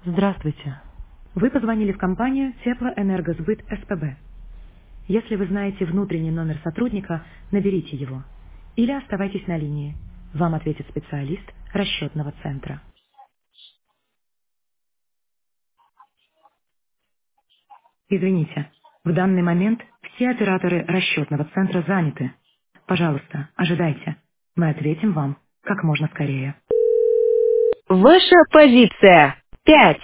Здравствуйте. Вы позвонили в компанию Теплоэнергосбыт СПБ. Если вы знаете внутренний номер сотрудника, наберите его. Или оставайтесь на линии. Вам ответит специалист расчетного центра. Извините, в данный момент все операторы расчетного центра заняты. Пожалуйста, ожидайте. Мы ответим вам как можно скорее. Ваша позиция. 5.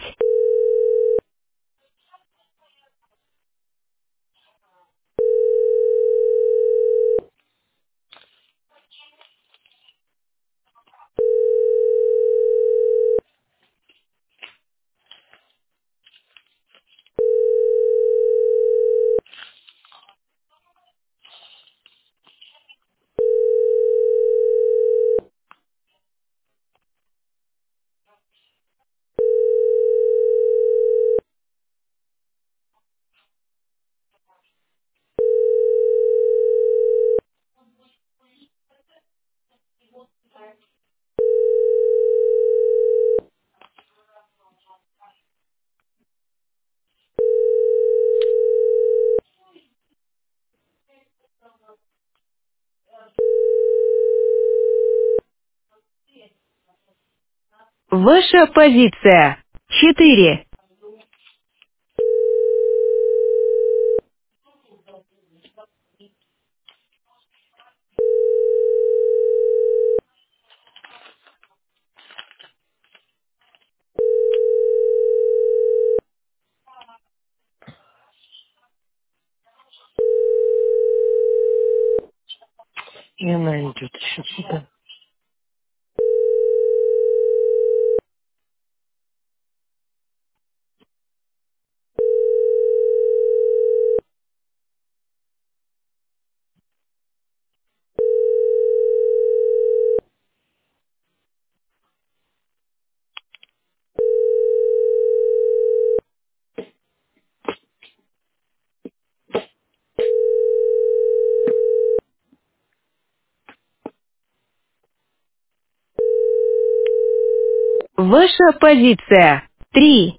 Ваша позиция. 4. И она идет еще сюда. Ваша позиция. 3.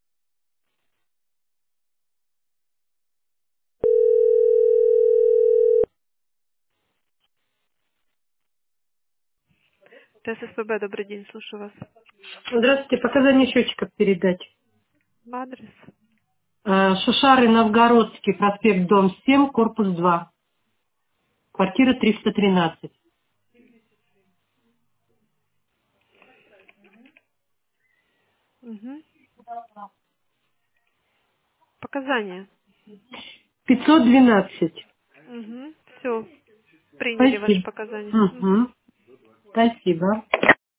ТССПБ, добрый день, слушаю вас. Здравствуйте, показания счетчиков передать. Адрес. Шушары Новгородский, проспект Дом 7, корпус 2, квартира 313. Угу. Показания. 512. Угу. Все, приняли ваши Спасибо. показания. Угу. Мгм. Спасибо.